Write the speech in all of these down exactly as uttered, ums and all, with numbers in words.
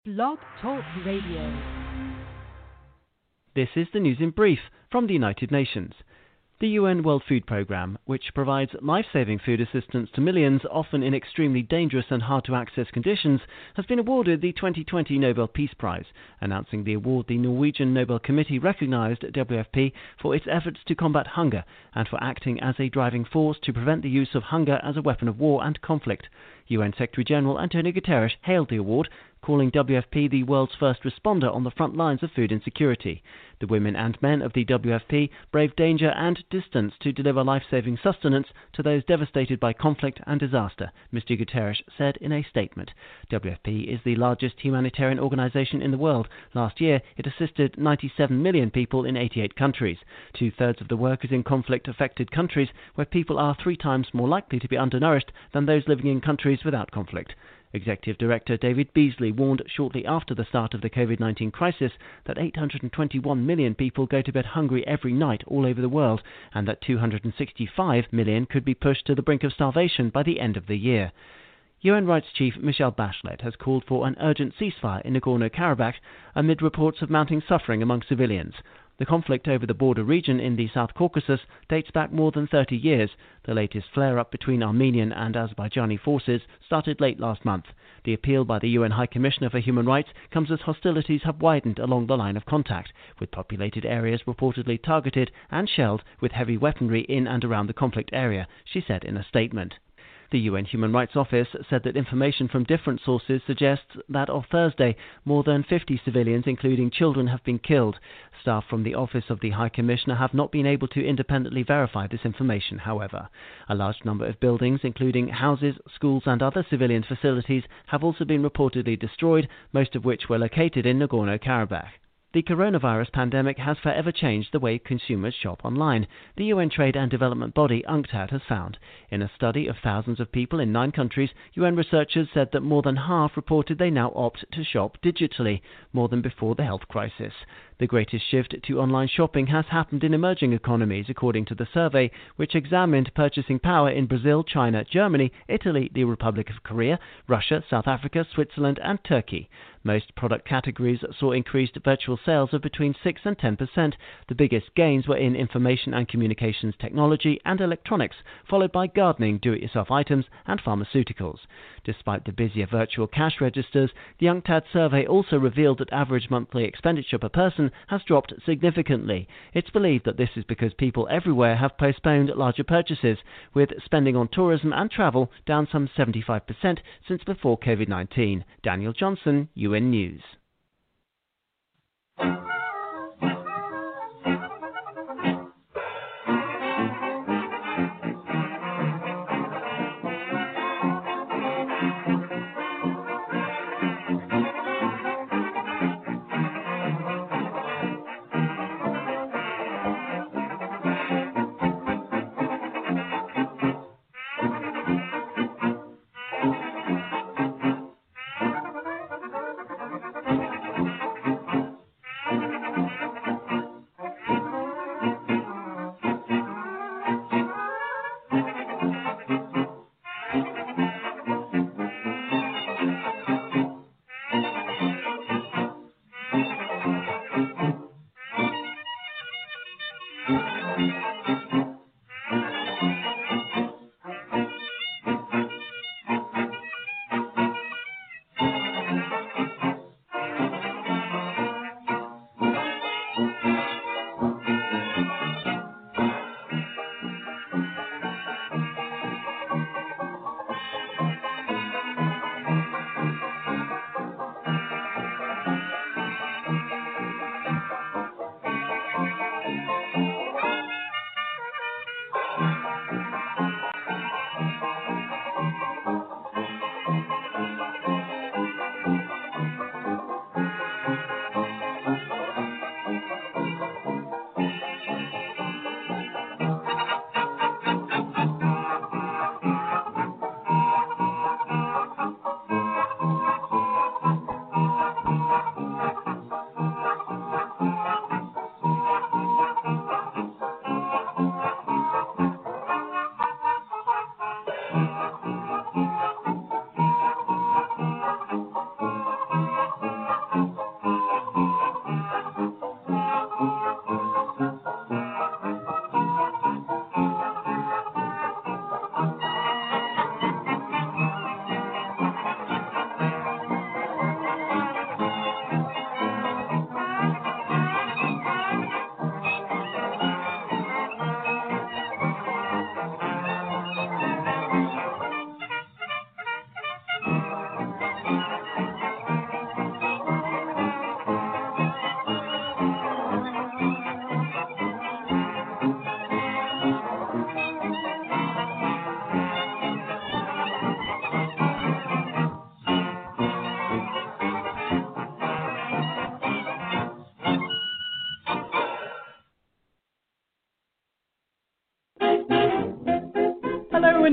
Blog Talk Radio. This is the news in brief from the United Nations. The U N World Food Programme, which provides life-saving food assistance to millions, often in extremely dangerous and hard-to-access conditions, has been awarded the twenty twenty Nobel Peace Prize. Announcing the award, the Norwegian Nobel Committee recognised W F P for its efforts to combat hunger and for acting as a driving force to prevent the use of hunger as a weapon of war and conflict. U N Secretary-General Antonio Guterres hailed the award, calling W F P the world's first responder on the front lines of food insecurity. The women and men of the W F P braved danger and distance to deliver life-saving sustenance to those devastated by conflict and disaster, Mister Guterres said in a statement. W F P is the largest humanitarian organisation in the world. Last year, it assisted ninety-seven million people in eighty-eight countries. Two-thirds of the work is in conflict-affected countries, where people are three times more likely to be undernourished than those living in countries without conflict. Executive Director David Beasley warned shortly after the start of the COVID nineteen crisis that eight hundred twenty-one million people go to bed hungry every night all over the world, and that two hundred sixty-five million could be pushed to the brink of starvation by the end of the year. U N Rights Chief Michelle Bachelet has called for an urgent ceasefire in Nagorno-Karabakh amid reports of mounting suffering among civilians. The conflict over the border region in the South Caucasus dates back more than thirty years. The latest flare-up between Armenian and Azerbaijani forces started late last month. The appeal by the U N High Commissioner for Human Rights comes as hostilities have widened along the line of contact, with populated areas reportedly targeted and shelled with heavy weaponry in and around the conflict area, she said in a statement. The U N Human Rights Office said that information from different sources suggests that on Thursday, more than fifty civilians, including children, have been killed. Staff from the Office of the High Commissioner have not been able to independently verify this information, however. A large number of buildings, including houses, schools and other civilian facilities, have also been reportedly destroyed, most of which were located in Nagorno-Karabakh. The coronavirus pandemic has forever changed the way consumers shop online, the U N Trade and Development Body UNCTAD has found. In a study of thousands of people in nine countries, U N researchers said that more than half reported they now opt to shop digitally, more than before the health crisis. The greatest shift to online shopping has happened in emerging economies, according to the survey, which examined purchasing power in Brazil, China, Germany, Italy, the Republic of Korea, Russia, South Africa, Switzerland and Turkey. Most product categories saw increased virtual sales of between six and ten percent. The biggest gains were in information and communications technology and electronics, followed by gardening, do-it-yourself items and pharmaceuticals. Despite the busier virtual cash registers, the UNCTAD survey also revealed that average monthly expenditure per person has dropped significantly. It's believed that this is because people everywhere have postponed larger purchases, with spending on tourism and travel down some seventy-five percent since before COVID nineteen. Daniel Johnson, U N News.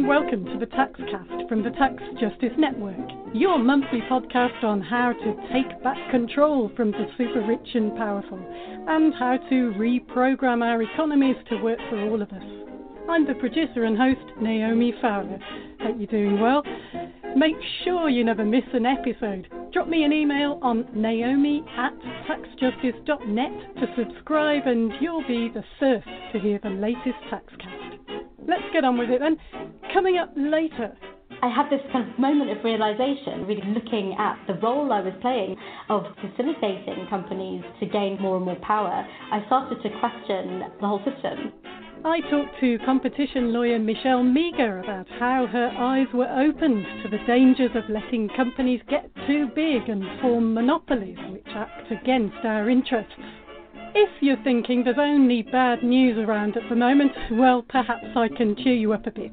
welcome to the TaxCast from the Tax Justice Network, your monthly podcast on how to take back control from the super rich and powerful, and how to reprogram our economies to work for all of us. I'm the producer and host, Naomi Fowler. Hope you're doing well. Make sure you never miss an episode. Drop me an email on naomi at taxjustice dot net to subscribe, and you'll be the first to hear the latest TaxCast. Let's get on with it then. Coming up later, I had this kind of moment of realisation, really looking at the role I was playing of facilitating companies to gain more and more power. I started to question the whole system. I talked to competition lawyer Michelle Meager about how her eyes were opened to the dangers of letting companies get too big and form monopolies which act against our interests. If you're thinking there's only bad news around at the moment, well, perhaps I can cheer you up a bit.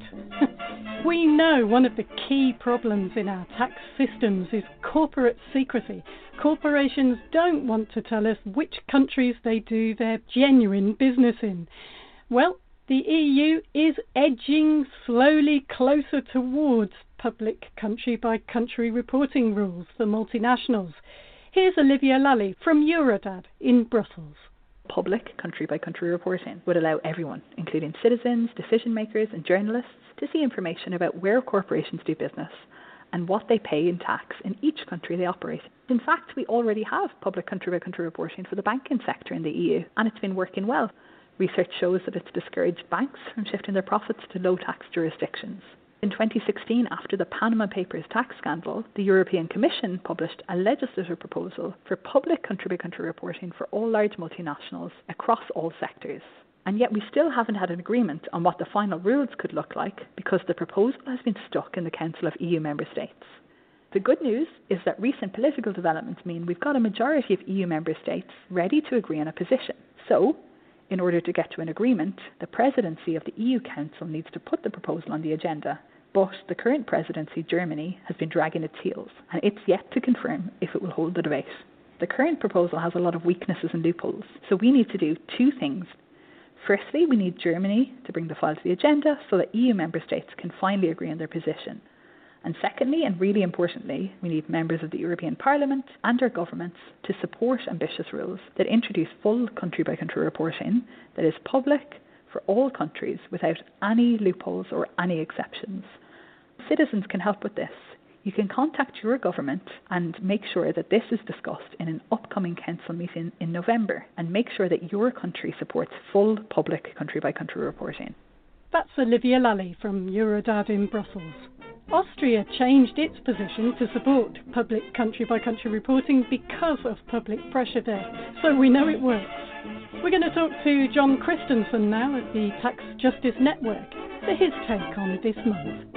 We know one of the key problems in our tax systems is corporate secrecy. Corporations don't want to tell us which countries they do their genuine business in. Well, the E U is edging slowly closer towards public country-by-country reporting rules for multinationals. Here's Olivia Lally from Eurodad in Brussels. Public country-by-country reporting would allow everyone, including citizens, decision makers and journalists, to see information about where corporations do business and what they pay in tax in each country they operate. In fact, we already have public country-by-country reporting for the banking sector in the E U, and it's been working well. Research shows that it's discouraged banks from shifting their profits to low-tax jurisdictions. In twenty sixteen, after the Panama Papers tax scandal, the European Commission published a legislative proposal for public country-by-country reporting for all large multinationals across all sectors. And yet we still haven't had an agreement on what the final rules could look like because the proposal has been stuck in the Council of E U member states. The good news is that recent political developments mean we've got a majority of E U member states ready to agree on a position. So, in order to get to an agreement, the presidency of the E U Council needs to put the proposal on the agenda. But the current presidency, Germany, has been dragging its heels, and it's yet to confirm if it will hold the debate. The current proposal has a lot of weaknesses and loopholes, so we need to do two things. Firstly, we need Germany to bring the file to the agenda so that E U member states can finally agree on their position. And secondly, and really importantly, we need members of the European Parliament and our governments to support ambitious rules that introduce full country-by-country reporting that is public for all countries without any loopholes or any exceptions. Citizens can help with this. You can contact your government and make sure that this is discussed in an upcoming council meeting in November, and make sure that your country supports full public country-by-country reporting. That's Olivia Lally from Eurodad in Brussels. Austria changed its position to support public country-by-country reporting because of public pressure there, so we know it works. We're going to talk to John Christensen now at the Tax Justice Network for his take on this month.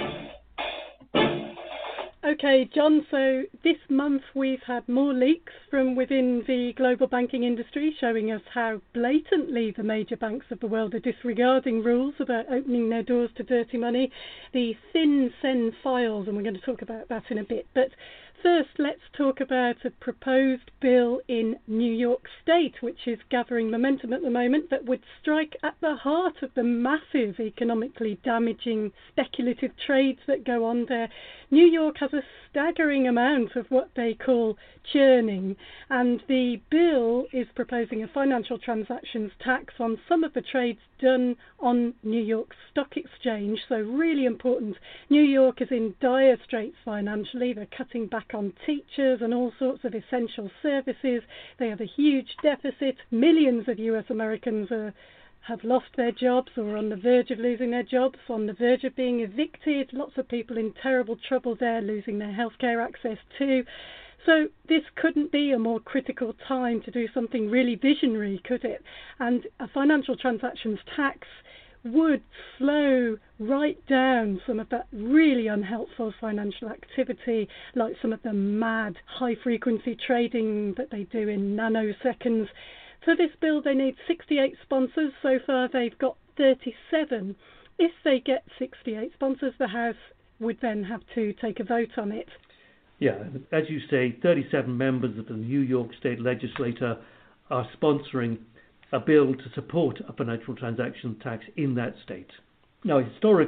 Okay, John, so this month we've had more leaks from within the global banking industry showing us how blatantly the major banks of the world are disregarding rules about opening their doors to dirty money. The FinCEN files, and we're going to talk about that in a bit. But first, let's talk about a proposed bill in New York State, which is gathering momentum at the moment, that would strike at the heart of the massive economically damaging speculative trades that go on there. New York has a staggering amount of what they call churning, and the bill is proposing a financial transactions tax on some of the trades done on New York Stock Exchange. So really important. New York is in dire straits financially. They're cutting back on teachers and all sorts of essential services. They have a huge deficit. Millions of U S Americans are have lost their jobs or are on the verge of losing their jobs, on the verge of being evicted. Lots of people in terrible trouble there, losing their healthcare access too. So this couldn't be a more critical time to do something really visionary, could it? And a financial transactions tax would slow right down some of that really unhelpful financial activity, like some of the mad high-frequency trading that they do in nanoseconds. For this bill, they need sixty-eight sponsors. So far, they've got thirty-seven. If they get sixty-eight sponsors, the House would then have to take a vote on it. Yeah, as you say, thirty-seven members of the New York State Legislature are sponsoring a bill to support a financial transaction tax in that state. Now, historically,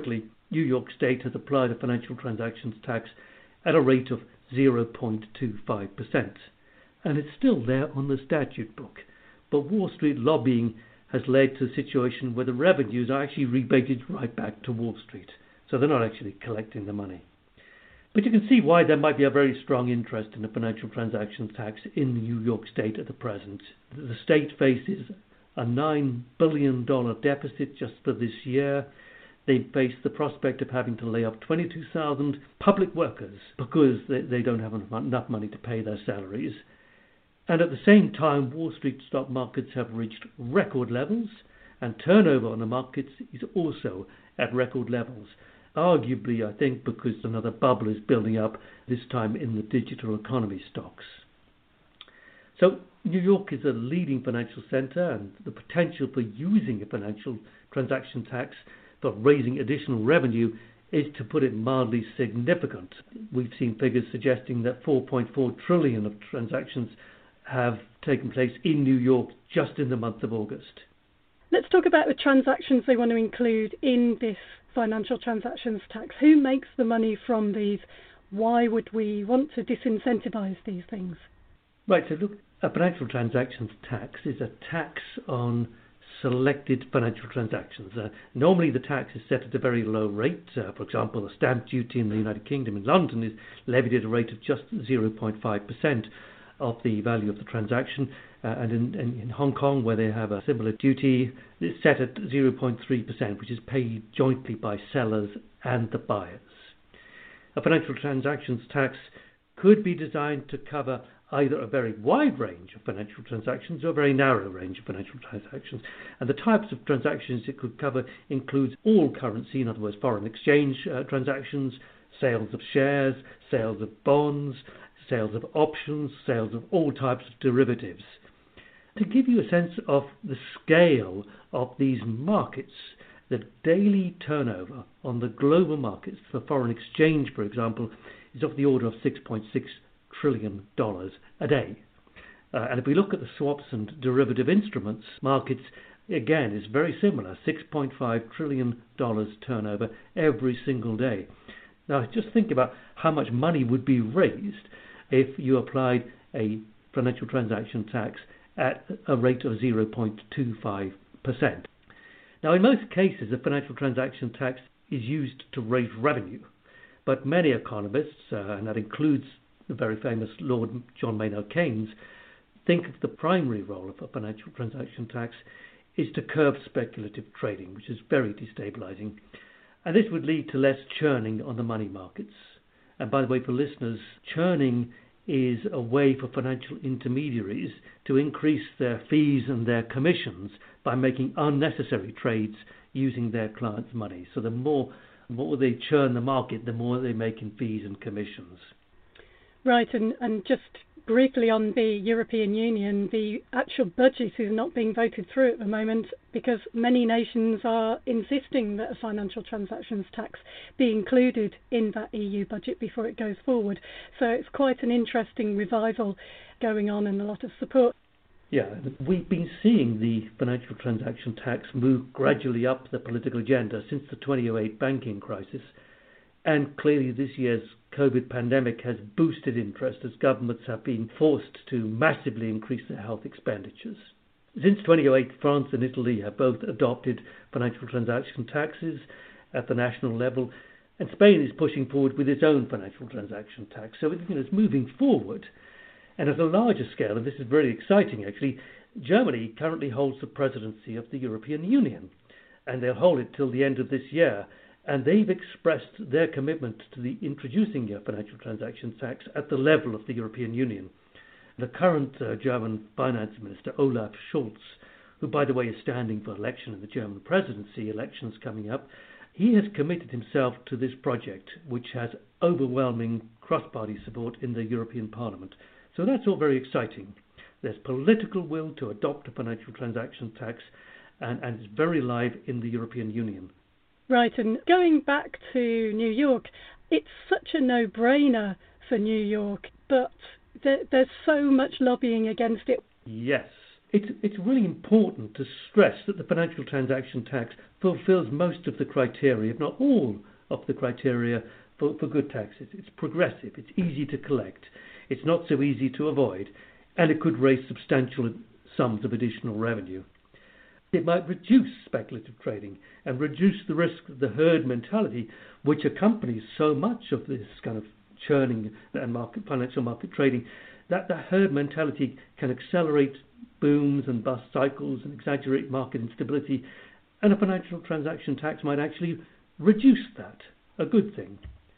New York State has applied a financial transactions tax at a rate of zero point two five percent. And it's still there on the statute book. But Wall Street lobbying has led to a situation where the revenues are actually rebated right back to Wall Street. So they're not actually collecting the money. But you can see why there might be a very strong interest in a financial transactions tax in New York State at the present. The state faces a nine billion dollars deficit just for this year. They face the prospect of having to lay off twenty-two thousand public workers because they, they don't have enough money to pay their salaries. And at the same time, Wall Street stock markets have reached record levels, and turnover on the markets is also at record levels. Arguably, I think, because another bubble is building up, this time in the digital economy stocks. So New York is a leading financial centre, and the potential for using a financial transaction tax for raising additional revenue is, to put it mildly, significant. We've seen figures suggesting that four point four trillion of transactions have taken place in New York just in the month of August. Let's talk about the transactions they want to include in this financial transactions tax. Who makes the money from these? Why would we want to disincentivize these things? Right, so look, a financial transactions tax is a tax on selected financial transactions. Uh, normally the tax is set at a very low rate. Uh, for example, the stamp duty in the United Kingdom in London is levied at a rate of just zero point five percent of the value of the transaction. Uh, and in, in, in Hong Kong, where they have a similar duty, it's set at zero point three percent, which is paid jointly by sellers and the buyers. A financial transactions tax could be designed to cover either a very wide range of financial transactions or a very narrow range of financial transactions. And the types of transactions it could cover includes all currency, in other words, foreign exchange uh, transactions, sales of shares, sales of bonds, sales of options, sales of all types of derivatives. To give you a sense of the scale of these markets, the daily turnover on the global markets for foreign exchange, for example, is of the order of six point six trillion dollars a day. Uh, and if we look at the swaps and derivative instruments markets, again, is very similar, six point five trillion dollars turnover every single day. Now, just think about how much money would be raised if you applied a financial transaction tax at a rate of zero point two five percent. Now, in most cases, a financial transaction tax is used to raise revenue, but many economists, uh, and that includes the very famous Lord John Maynard Keynes, think of the primary role of a financial transaction tax is to curb speculative trading, which is very destabilizing. And this would lead to less churning on the money markets. And by the way, for listeners, churning is a way for financial intermediaries to increase their fees and their commissions by making unnecessary trades using their clients' money. So the more, the more they churn the market, the more they make in fees and commissions. Right, and, and just briefly on the European Union, the actual budget is not being voted through at the moment because many nations are insisting that a financial transactions tax be included in that E U budget before it goes forward. So it's quite an interesting revival going on and a lot of support. Yeah, we've been seeing the financial transaction tax move gradually up the political agenda since the two thousand eight banking crisis. And clearly this year's COVID pandemic has boosted interest as governments have been forced to massively increase their health expenditures. Since two thousand eight, France and Italy have both adopted financial transaction taxes at the national level, and Spain is pushing forward with its own financial transaction tax. So you know, it's moving forward. And at a larger scale, and this is very exciting actually, Germany currently holds the presidency of the European Union, and they'll hold it till the end of this year. And they've expressed their commitment to the introducing a financial transaction tax at the level of the European Union. The current uh, German finance minister, Olaf Scholz, who, by the way, is standing for election in the German presidency elections coming up, he has committed himself to this project, which has overwhelming cross-party support in the European Parliament. So that's all very exciting. There's political will to adopt a financial transaction tax, and, and it's very live in the European Union. Right, and going back to New York, it's such a no-brainer for New York, but there, there's so much lobbying against it. Yes, it's, it's really important to stress that the financial transaction tax fulfills most of the criteria, if not all of the criteria for, for good taxes. It's progressive, it's easy to collect, it's not so easy to avoid, and it could raise substantial sums of additional revenue. It might reduce speculative trading and reduce the risk of the herd mentality which accompanies so much of this kind of churning and market, financial market trading, that the herd mentality can accelerate booms and bust cycles and exaggerate market instability, and a financial transaction tax might actually reduce that, a good thing.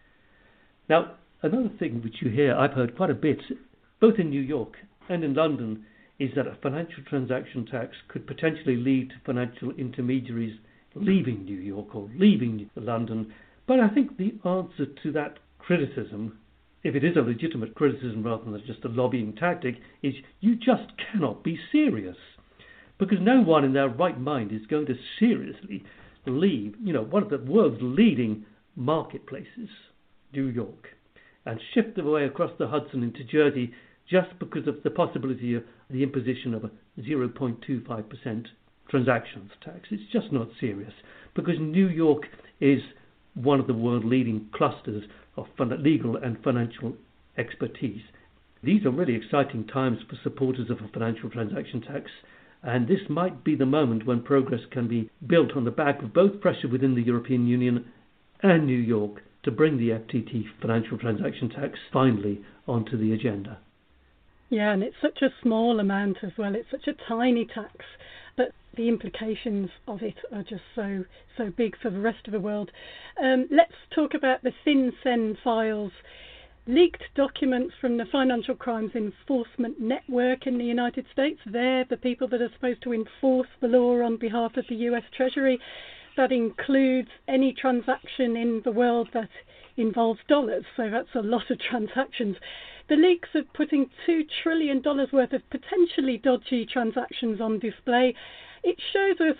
Now, another thing which you hear, I've heard quite a bit, both in New York and in London, is that a financial transaction tax could potentially lead to financial intermediaries leaving New York or leaving London. But I think the answer to that criticism, if it is a legitimate criticism rather than just a lobbying tactic, is you just cannot be serious. Because no one in their right mind is going to seriously leave, you know, one of the world's leading marketplaces, New York, and shift away across the Hudson into Jersey just because of the possibility of the imposition of a zero point two five percent transactions tax. It's just not serious, because New York is one of the world leading clusters of legal and financial expertise. These are really exciting times for supporters of a financial transaction tax, and this might be the moment when progress can be built on the back of both pressure within the European Union and New York to bring the F T T financial transaction tax finally onto the agenda. Yeah, and it's such a small amount as well. It's such a tiny tax, but the implications of it are just so so big for the rest of the world. Um, let's talk about the FinCEN files. Leaked documents from the Financial Crimes Enforcement Network in the United States. They're the people that are supposed to enforce the law on behalf of the U S Treasury. That includes any transaction in the world that involves dollars, so that's a lot of transactions. The leaks are putting two trillion dollars worth of potentially dodgy transactions on display. It shows us,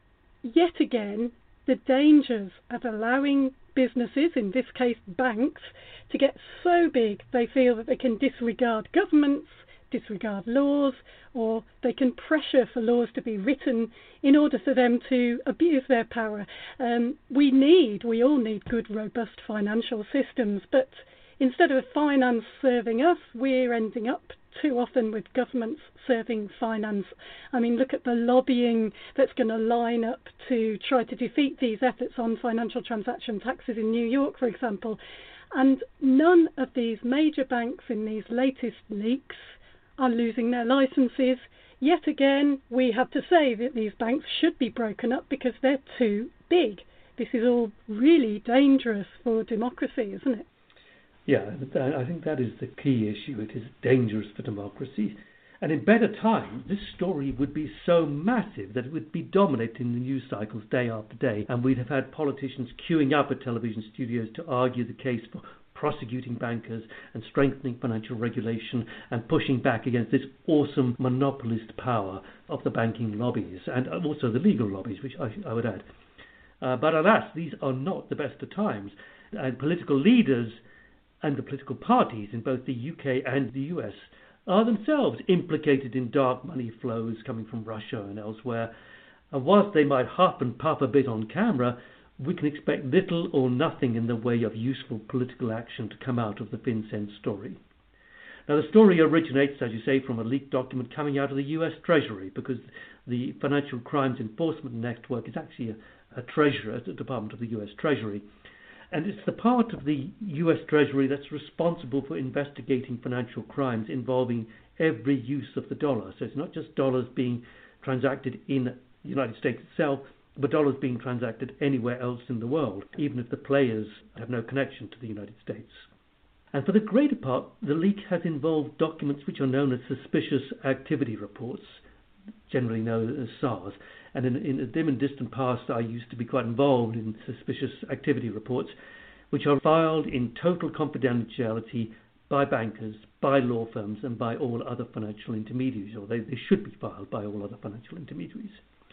yet again, the dangers of allowing businesses, in this case banks, to get so big they feel that they can disregard governments, disregard laws, or they can pressure for laws to be written in order for them to abuse their power. Um, we need, we all need good, robust financial systems, but instead of finance serving us, we're ending up too often with governments serving finance. I mean, look at the lobbying that's going to line up to try to defeat these efforts on financial transaction taxes in New York, for example. And none of these major banks in these latest leaks are losing their licenses. Yet again, we have to say that these banks should be broken up because they're too big. This is all really dangerous for democracy, isn't it? Yeah, I think that is the key issue. It is dangerous for democracy. And in better times, this story would be so massive that it would be dominating the news cycles day after day, and we'd have had politicians queuing up at television studios to argue the case for prosecuting bankers and strengthening financial regulation and pushing back against this awesome monopolist power of the banking lobbies and also the legal lobbies, which I, I would add. Uh, but alas, these are not the best of times. And political leaders and the political parties in both the U K and the U S are themselves implicated in dark money flows coming from Russia and elsewhere. And whilst they might huff and puff a bit on camera, we can expect little or nothing in the way of useful political action to come out of the FinCEN story. Now, the story originates, as you say, from a leaked document coming out of the U S Treasury, because the Financial Crimes Enforcement Network is actually a, a treasurer at the Department of the U S Treasury. And it's the part of the U S Treasury that's responsible for investigating financial crimes involving every use of the dollar. So it's not just dollars being transacted in the United States itself, but dollars being transacted anywhere else in the world, even if the players have no connection to the United States. And for the greater part, the leak has involved documents which are known as suspicious activity reports, generally known as S A Rs. And in, in a dim and distant past, I used to be quite involved in suspicious activity reports, which are filed in total confidentiality by bankers, by law firms, and by all other financial intermediaries, or they, they should be filed by all other financial intermediaries.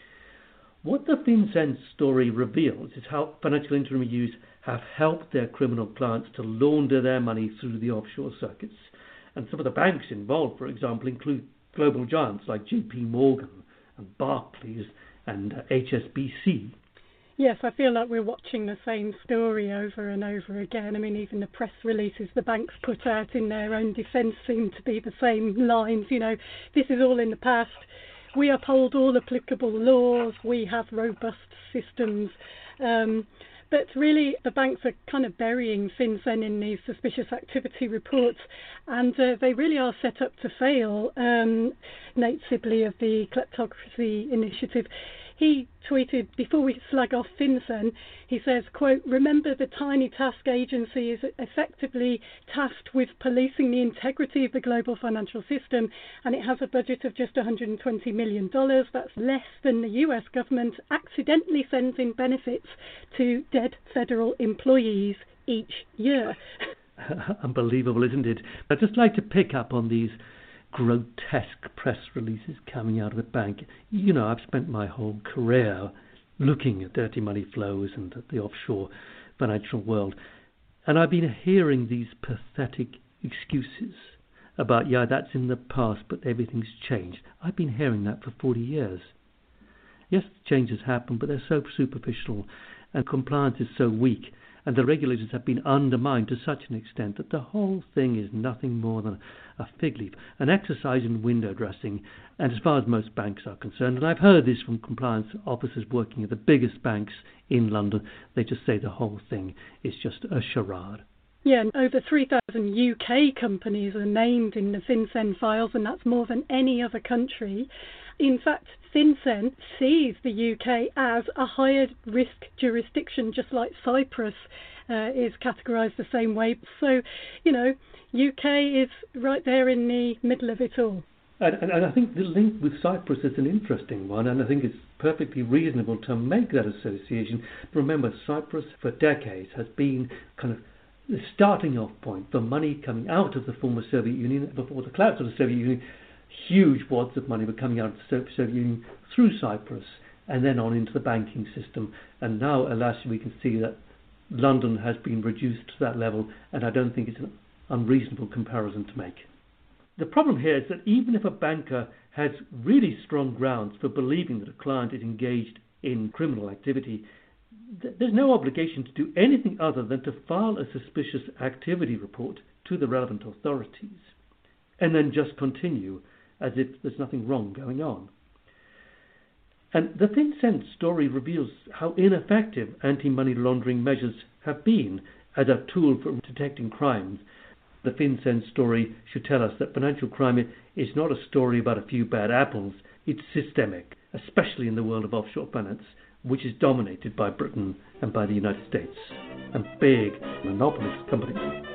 What the FinCEN story reveals is how financial intermediaries have helped their criminal clients to launder their money through the offshore circuits. And some of the banks involved, for example, include global giants like J P Morgan and Barclays and uh, H S B C. Yes, I feel like we're watching the same story over and over again. I mean, even the press releases the banks put out in their own defence seem to be the same lines. You know, this is all in the past. We uphold all applicable laws. We have robust systems. Um, but really, the banks are kind of burying FinCEN in these suspicious activity reports, and uh, they really are set up to fail. Um, Nate Sibley of the Kleptocracy Initiative, he tweeted, before we slag off FinCEN, he says, quote, "Remember the tiny task agency is effectively tasked with policing the integrity of the global financial system, and it has a budget of just one hundred twenty million dollars. That's less than the U S government accidentally sends in benefits to dead federal employees each year." Unbelievable, isn't it? I'd just like to pick up on these grotesque press releases coming out of the bank. You know, I've spent my whole career looking at dirty money flows and at the offshore financial world, and I've been hearing these pathetic excuses about, yeah, that's in the past, but everything's changed. I've been hearing that for forty years. Yes, changes happen, but they're so superficial, and compliance is so weak, and the regulators have been undermined to such an extent that the whole thing is nothing more than a fig leaf, an exercise in window dressing, and as far as most banks are concerned, and I've heard this from compliance officers working at the biggest banks in London, they just say the whole thing is just a charade. Yeah, and over three thousand U K companies are named in the FinCEN files, and that's more than any other country. In fact, FinCEN sees the U K as a higher risk jurisdiction, just like Cyprus uh, is categorised the same way. So, you know, U K is right there in the middle of it all. And, and, and I think the link with Cyprus is an interesting one, and I think it's perfectly reasonable to make that association. Remember, Cyprus for decades has been kind of the starting off point for money coming out of the former Soviet Union. Before the collapse of the Soviet Union, huge wads of money were coming out of the Soviet Union through Cyprus and then on into the banking system. And now, alas, we can see that London has been reduced to that level, and I don't think it's an unreasonable comparison to make. The problem here is that even if a banker has really strong grounds for believing that a client is engaged in criminal activity, th- there's no obligation to do anything other than to file a suspicious activity report to the relevant authorities and then just continue as if there's nothing wrong going on. And the FinCEN story reveals how ineffective anti-money laundering measures have been as a tool for detecting crimes. The FinCEN story should tell us that financial crime is not a story about a few bad apples. It's systemic, especially in the world of offshore finance, which is dominated by Britain and by the United States and big monopolist companies.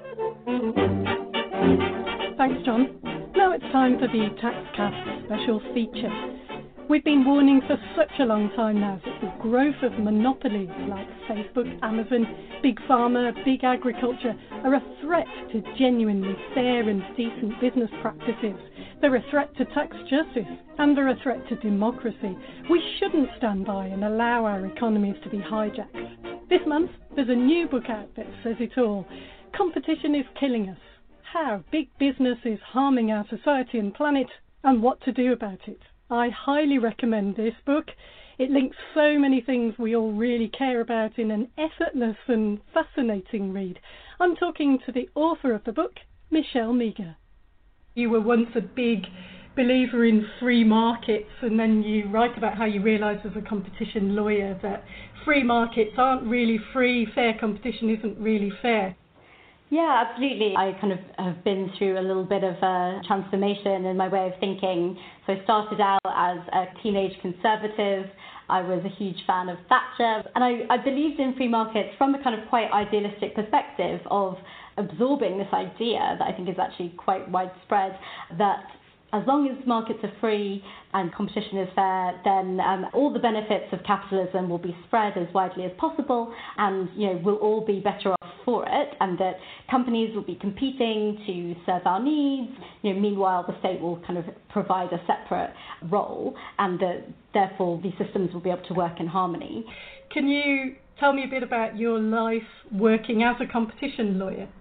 Thanks, John. Now it's time for the TaxCast special feature. We've been warning for such a long time now that the growth of monopolies like Facebook, Amazon, Big Pharma, Big Agriculture are a threat to genuinely fair and decent business practices. They're a threat to tax justice, and they're a threat to democracy. We shouldn't stand by and allow our economies to be hijacked. This month, there's a new book out that says it all. Competition is killing us. How big business is harming our society and planet, and what to do about it. I highly recommend this book. It links so many things we all really care about in an effortless and fascinating read. I'm talking to the author of the book, Michelle Meager. You were once a big believer in free markets, and then you write about how you realised as a competition lawyer that free markets aren't really free, fair competition isn't really fair. Yeah, absolutely. I kind of have been through a little bit of a transformation in my way of thinking. So I started out as a teenage conservative. I was a huge fan of Thatcher. And I, I believed in free markets from a kind of quite idealistic perspective of absorbing this idea that I think is actually quite widespread, that as long as markets are free and competition is fair, then um, all the benefits of capitalism will be spread as widely as possible, and you know we'll all be better off for it, and that companies will be competing to serve our needs. You know, meanwhile, the state will kind of provide a separate role, and that therefore these systems will be able to work in harmony. Can you tell me a bit about your life working as a competition lawyer?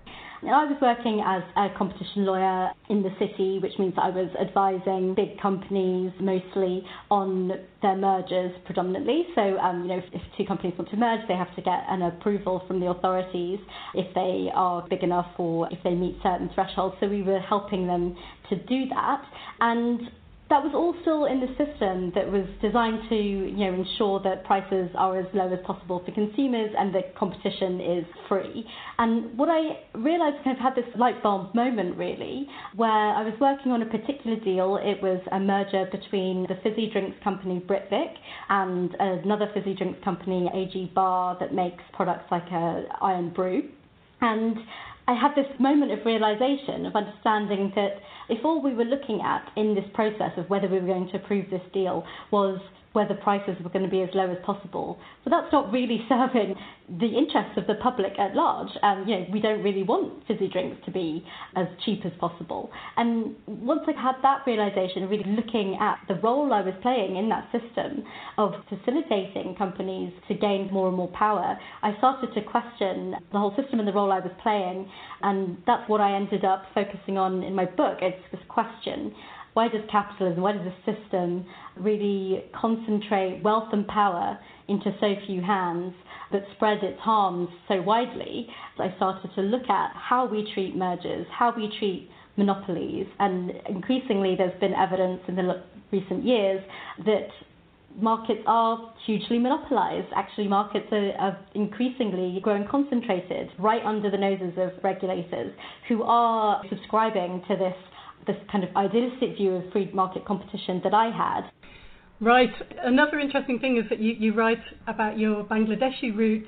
Now, I was working as a competition lawyer in the city, which means that I was advising big companies mostly on their mergers predominantly. So, um, you know, if, if two companies want to merge, they have to get an approval from the authorities if they are big enough or if they meet certain thresholds. So we were helping them to do that. And that was all still in the system that was designed to, you know, ensure that prices are as low as possible for consumers and that competition is free. And what I realised, kind of had this light bulb moment really, where I was working on a particular deal. It was a merger between the fizzy drinks company Britvic and another fizzy drinks company, A G Bar, that makes products like uh, Iron Brew. And I had this moment of realisation, of understanding that if all we were looking at in this process of whether we were going to approve this deal was whether prices were going to be as low as possible, well, that's not really serving the interests of the public at large. Um, you know, we don't really want fizzy drinks to be as cheap as possible. And once I had that realisation, really looking at the role I was playing in that system of facilitating companies to gain more and more power, I started to question the whole system and the role I was playing. And that's what I ended up focusing on in my book. It's this question: why does capitalism, why does the system really concentrate wealth and power into so few hands but spread its harms so widely? I started to look at how we treat mergers, how we treat monopolies, and increasingly there's been evidence in the recent years that markets are hugely monopolised. Actually, markets are, are increasingly growing concentrated right under the noses of regulators who are subscribing to this this kind of idealistic view of free market competition that I had. Right. Another interesting thing is that you, you write about your Bangladeshi roots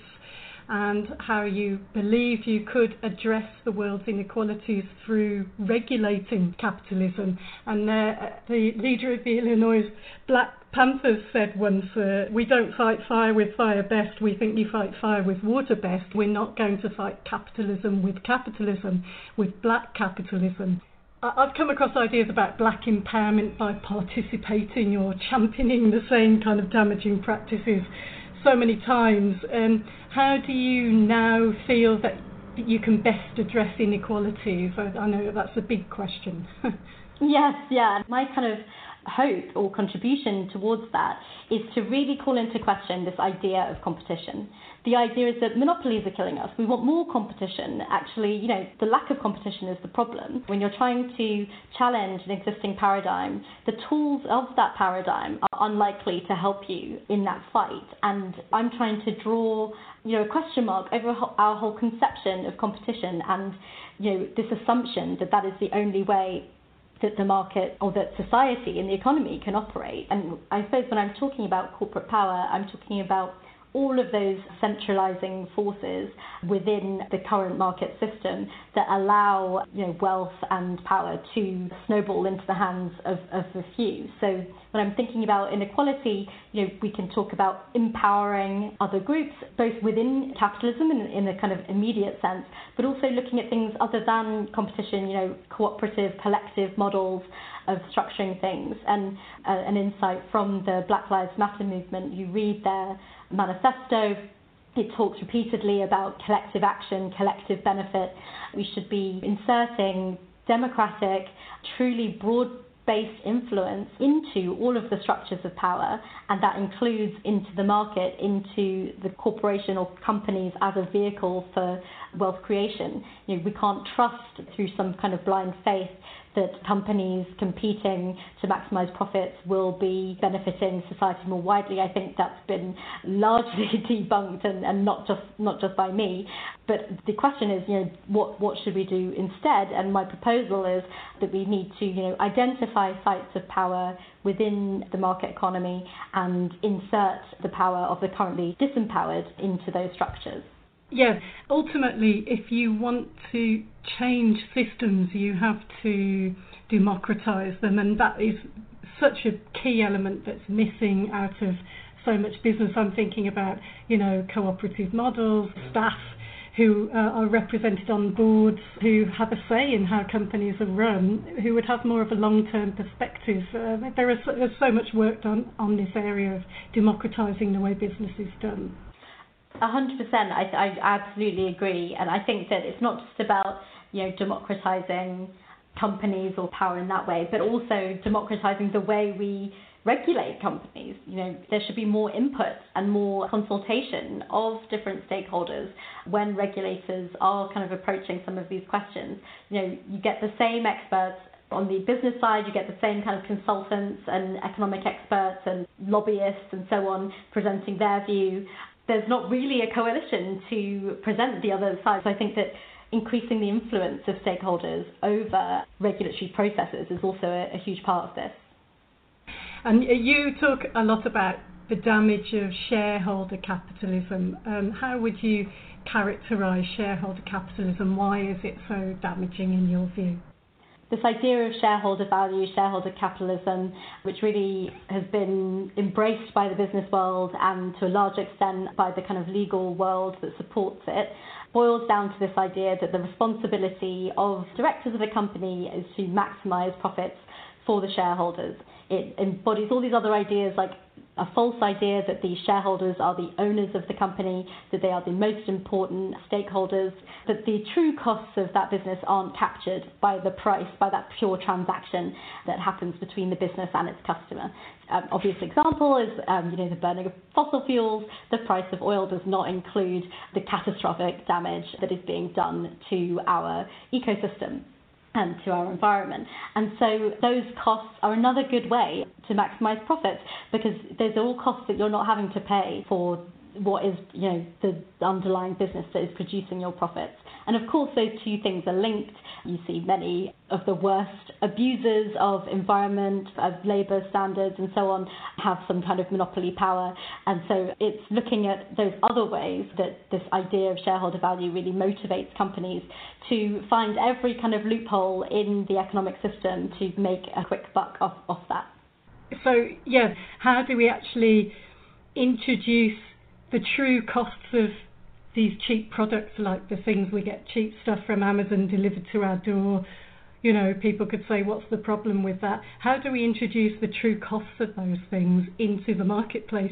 and how you believe you could address the world's inequalities through regulating capitalism. And uh, the leader of the Illinois Black Panthers said once, uh, we don't fight fire with fire best, we think you fight fire with water best. We're not going to fight capitalism with capitalism, with black capitalism. I've come across ideas about black empowerment by participating or championing the same kind of damaging practices so many times. Um, how do you now feel that you can best address inequalities? I, I know that's a big question. Yes, yeah. My kind of hope or contribution towards that is to really call into question this idea of competition. The idea is that monopolies are killing us. We want more competition. Actually, you know, the lack of competition is the problem. When you're trying to challenge an existing paradigm, the tools of that paradigm are unlikely to help you in that fight. And I'm trying to draw, you know, a question mark over our whole conception of competition and, you know, this assumption that that is the only way that the market or that society and the economy can operate. And I suppose when I'm talking about corporate power, I'm talking about all of those centralizing forces within the current market system that allow, you know, wealth and power to snowball into the hands of, of a few. So when I'm thinking about inequality, you know, we can talk about empowering other groups, both within capitalism in, in a kind of immediate sense, but also looking at things other than competition, you know, cooperative, collective models of structuring things. And uh, an insight from the Black Lives Matter movement, you read their manifesto, it talks repeatedly about collective action, collective benefit. We should be inserting democratic, truly broad-based influence into all of the structures of power, and that includes into the market, into the corporation or companies as a vehicle for wealth creation. You know, we can't trust through some kind of blind faith that companies competing to maximise profits will be benefiting society more widely. I think that's been largely debunked, and, and not just not just by me. But the question is, you know, what what should we do instead? And my proposal is that we need to, you know, identify sites of power within the market economy and insert the power of the currently disempowered into those structures. Yes, ultimately, if you want to change systems, you have to democratise them, and that is such a key element that's missing out of so much business. I'm thinking about, you know, cooperative models, staff who uh, are represented on boards, who have a say in how companies are run, who would have more of a long-term perspective. Uh, there is there's so much work done on this area of democratising the way business is done. A hundred percent. I I absolutely agree, and I think that it's not just about, you know, democratizing companies or power in that way, but also democratizing the way we regulate companies. You know, there should be more input and more consultation of different stakeholders when regulators are kind of approaching some of these questions. You know, you get the same experts on the business side, you get the same kind of consultants and economic experts and lobbyists and so on presenting their view. There's not really a coalition to present the other side. So I think that increasing the influence of stakeholders over regulatory processes is also a, a huge part of this. And you talk a lot about the damage of shareholder capitalism. Um, how would you characterise shareholder capitalism? Why is it so damaging in your view? This idea of shareholder value, shareholder capitalism, which really has been embraced by the business world and to a large extent by the kind of legal world that supports it, boils down to this idea that the responsibility of directors of a company is to maximise profits for the shareholders. It embodies all these other ideas, like a false idea that the shareholders are the owners of the company, that they are the most important stakeholders, that the true costs of that business aren't captured by the price, by that pure transaction that happens between the business and its customer. An um, obvious example is um, you know, the burning of fossil fuels. The price of oil does not include the catastrophic damage that is being done to our ecosystem and to our environment. And so those costs are another good way to maximise profits, because those are all costs that you're not having to pay for what is, you know, the underlying business that is producing your profits. And of course those two things are linked. You see many of the worst abusers of environment, of labour standards and so on have some kind of monopoly power. And so it's looking at those other ways that this idea of shareholder value really motivates companies to find every kind of loophole in the economic system to make a quick buck off, off that. So, yeah, how do we actually introduce the true costs of these cheap products, like the things we get cheap stuff from Amazon delivered to our door? You know, people could say, what's the problem with that? How do we introduce the true costs of those things into the marketplace?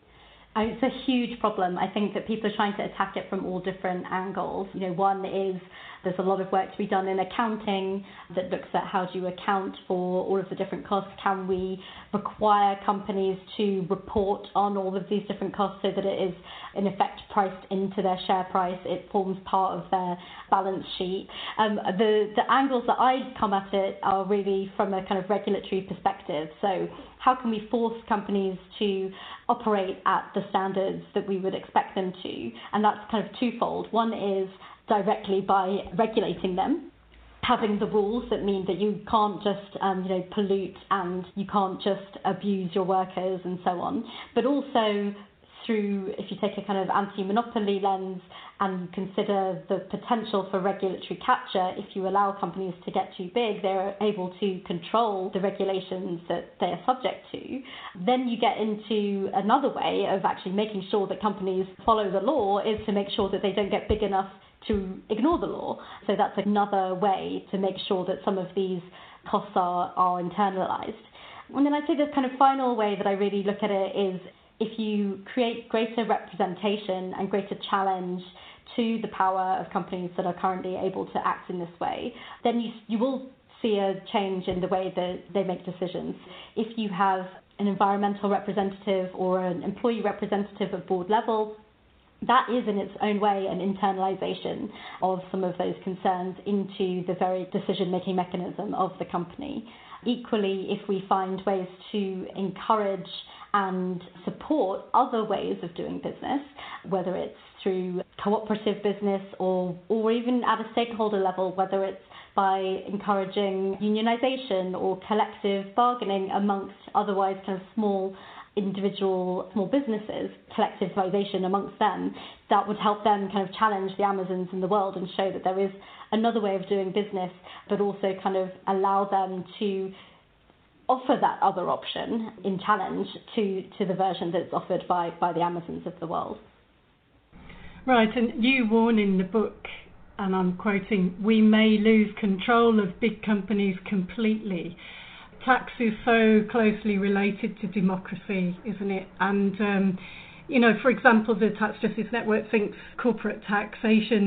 It's a huge problem. I think that people are trying to attack it from all different angles. You know, one is there's a lot of work to be done in accounting that looks at how do you account for all of the different costs. Can we require companies to report on all of these different costs so that it is in effect priced into their share price? It forms part of their balance sheet. Um, the, the angles that I come at it are really from a kind of regulatory perspective. So how can we force companies to operate at the standards that we would expect them to? And that's kind of twofold. One is directly by regulating them, having the rules that mean that you can't just um, you know, pollute and you can't just abuse your workers and so on, but also through, if you take a kind of anti-monopoly lens and consider the potential for regulatory capture, if you allow companies to get too big, they're able to control the regulations that they are subject to. Then you get into another way of actually making sure that companies follow the law, is to make sure that they don't get big enough to ignore the law. So that's another way to make sure that some of these costs are, are internalised. And then I'd say the kind of final way that I really look at it is if you create greater representation and greater challenge to the power of companies that are currently able to act in this way, then you, you will see a change in the way that they make decisions. If you have an environmental representative or an employee representative at board level, that is in its own way an internalisation of some of those concerns into the very decision-making mechanism of the company. Equally, if we find ways to encourage and support other ways of doing business, whether it's through cooperative business or, or even at a stakeholder level, whether it's by encouraging unionisation or collective bargaining amongst otherwise kind of small individual small businesses, collectivization amongst them, that would help them kind of challenge the Amazons in the world and show that there is another way of doing business, but also kind of allow them to offer that other option in challenge to, to the version that's offered by, by the Amazons of the world. Right, and you warn in the book, and I'm quoting, "We may lose control of big companies completely." Tax is so closely related to democracy, isn't it? And, um, you know, for example, the Tax Justice Network thinks corporate taxation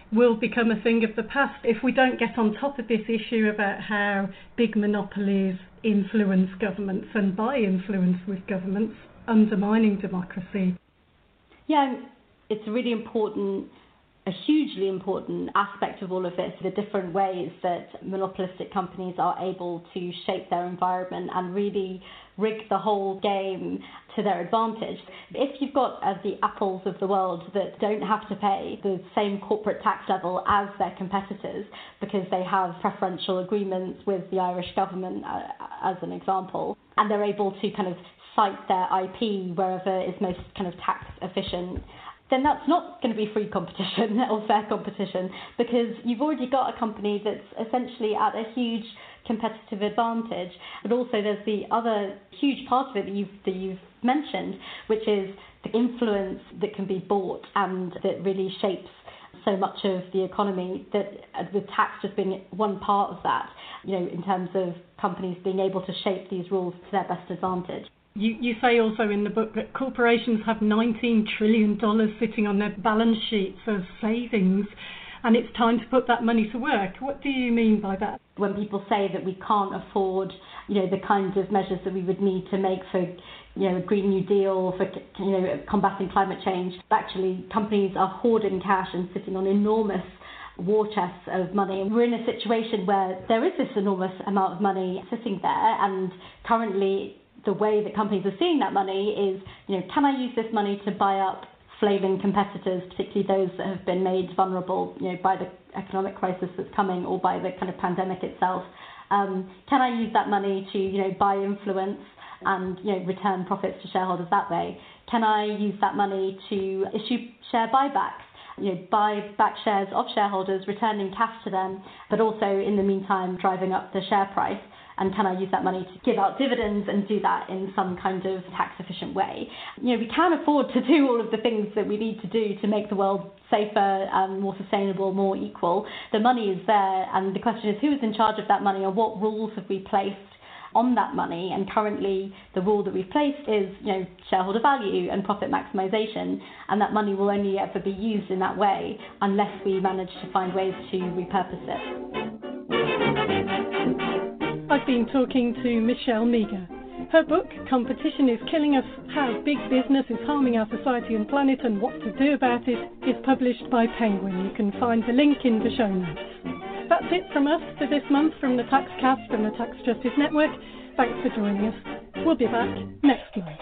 will become a thing of the past if we don't get on top of this issue about how big monopolies influence governments and, by influence with governments, undermining democracy. Yeah, it's really important, a hugely important aspect of all of this, the different ways that monopolistic companies are able to shape their environment and really rig the whole game to their advantage. If you've got uh, the Apples of the world that don't have to pay the same corporate tax level as their competitors because they have preferential agreements with the Irish government, uh, as an example, and they're able to kind of cite their I P wherever is most kind of tax efficient, then that's not going to be free competition or fair competition, because you've already got a company that's essentially at a huge competitive advantage. But also there's the other huge part of it that you've, that you've mentioned, which is the influence that can be bought and that really shapes so much of the economy, that with tax just being one part of that, you know, in terms of companies being able to shape these rules to their best advantage. You, you say also in the book that corporations have nineteen trillion dollars sitting on their balance sheets as savings, and it's time to put that money to work. What do you mean by that? When people say that we can't afford, you know, the kinds of measures that we would need to make for, you know, a Green New Deal, for, you know, combating climate change, actually companies are hoarding cash and sitting on enormous war chests of money. And we're in a situation where there is this enormous amount of money sitting there, and currently the way that companies are seeing that money is, you know, can I use this money to buy up flavouring competitors, particularly those that have been made vulnerable, you know, by the economic crisis that's coming or by the kind of pandemic itself? Um, can I use that money to, you know, buy influence and, you know, return profits to shareholders that way? Can I use that money to issue share buybacks? You know, buy back shares of shareholders, returning cash to them, but also in the meantime driving up the share price? And can I use that money to give out dividends and do that in some kind of tax efficient way? You know, we can afford to do all of the things that we need to do to make the world safer and more sustainable, more equal. The money is there, and the question is who is in charge of that money, and what rules have we placed on that money? And currently the rule that we've placed is, you know, shareholder value and profit maximisation, and that money will only ever be used in that way unless we manage to find ways to repurpose it. I've been talking to Michelle Meager. Her book, Competition is Killing Us, How Big Business is Harming Our Society and Planet and What to Do About It, is published by Penguin. You can find the link in the show notes. That's it from us for this month from the TaxCast and the Tax Justice Network. Thanks for joining us. We'll be back next month.